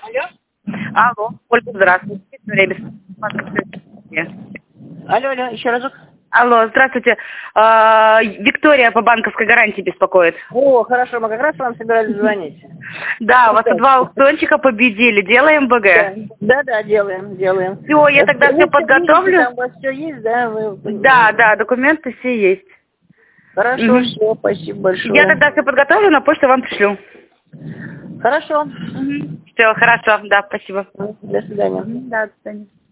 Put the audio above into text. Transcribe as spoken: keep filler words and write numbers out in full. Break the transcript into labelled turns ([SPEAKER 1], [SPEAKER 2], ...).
[SPEAKER 1] Алло, Ольга, здравствуйте. Виктория Беспалова.
[SPEAKER 2] Алло, алло, еще разок.
[SPEAKER 1] Алло, здравствуйте. А, Виктория по банковской гарантии беспокоит.
[SPEAKER 2] О, хорошо, мы как раз вам собирались звонить.
[SPEAKER 1] Да, у вас два аукциончика победили. Делаем БГ?
[SPEAKER 2] Да, да, делаем, делаем.
[SPEAKER 1] Все, я тогда все подготовлю.
[SPEAKER 2] Там у вас все есть, да? Вы...
[SPEAKER 1] Да, да, документы все есть.
[SPEAKER 2] Хорошо,
[SPEAKER 1] Угу.
[SPEAKER 2] все, спасибо большое.
[SPEAKER 1] Я тогда все подготовлю, на почту вам пришлю.
[SPEAKER 2] Хорошо.
[SPEAKER 1] Угу. Все, хорошо, да, спасибо.
[SPEAKER 2] До свидания.
[SPEAKER 1] Да, до свидания.